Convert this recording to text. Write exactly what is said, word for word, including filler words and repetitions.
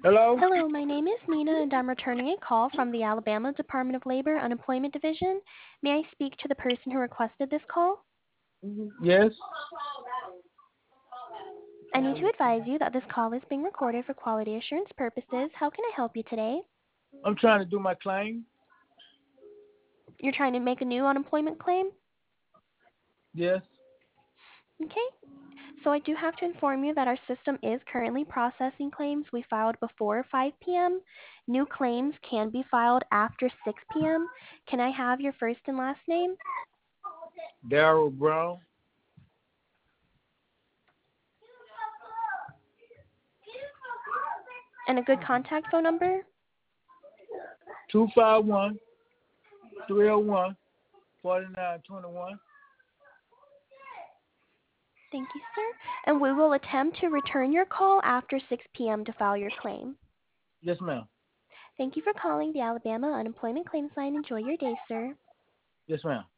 Hello? Hello, my name is Nina and I'm returning a call from the Alabama Department of Labor Unemployment Division. May I speak to the person who requested this call? Yes? I need to advise you that this call is being recorded for quality assurance purposes. How can I help you today? I'm trying to do my claim. You're trying to make a new unemployment claim? Yes? Okay. So I do have to inform you that our system is currently processing claims we filed before five p m. New claims can be filed after six p m. Can I have your first and last name Daryl Brown. and a good contact phone number? two five one, three oh one, four nine two one. Thank you, sir. And we will attempt to return your call after six p m to file your claim. Yes, ma'am. Thank you for calling the Alabama Unemployment Claims Line. Enjoy your day, sir. Yes, ma'am.